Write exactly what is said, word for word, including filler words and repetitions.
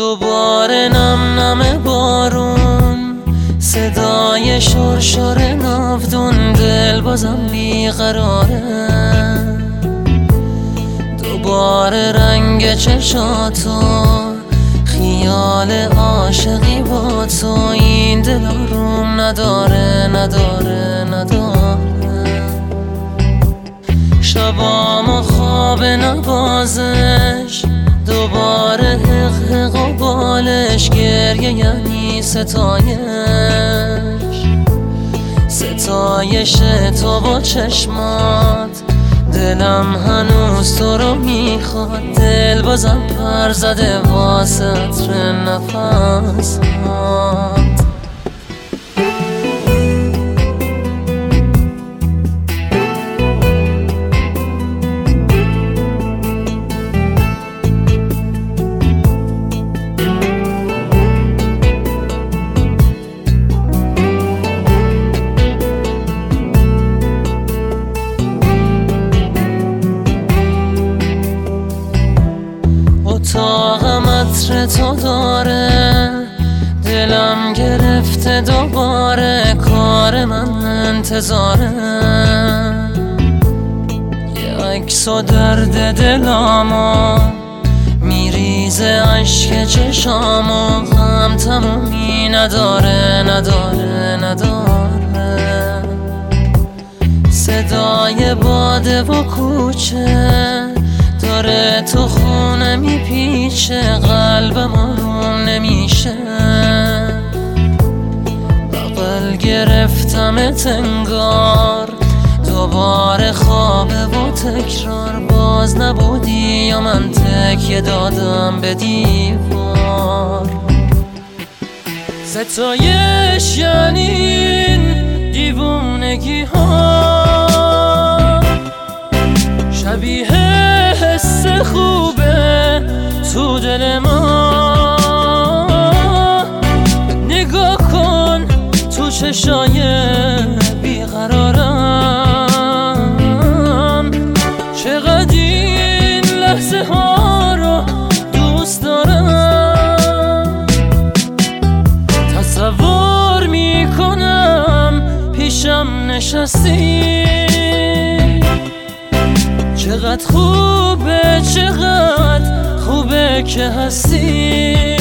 دوباره نم نم بارون، صدای شرشر ناودون، دل بازم بیقراره. دوباره رنگ چشاتو، خیال عاشقی با تو، این دل آروم نداره نداره نداره. شبام و خواب نوازش، دوباره حق حق و بالش، گریه یعنی ستایش، ستایش تو با چشمات. دلم هنوز تو رو میخواد، دل بازم پر زده واسه عطر نفسات. اتاقم عطر تو داره، دلم گرفته دوباره، کار من انتظاره. یه عکس و درد دلامو، میریزه عشق چشامو، هم تمومی نداره نداره نداره. صدای باده و کوچه داره تو خونه میپیچه، قلبم آروم نمیشه. بغل گرفتمت انگار، دوباره خوابه و تکرار. باز نبودی یا من تکیه دادم به دیوار. ستایش یعنی این دیوونگی ها، شبیه حس خوبه تو دل ما. نگاه کن تو چشای بیقرارم، چقدر این لحظه ها رو دوست دارم. تصور میکنم پیشم نشستی، چقدر خوبه چقدر خوبه که هستی.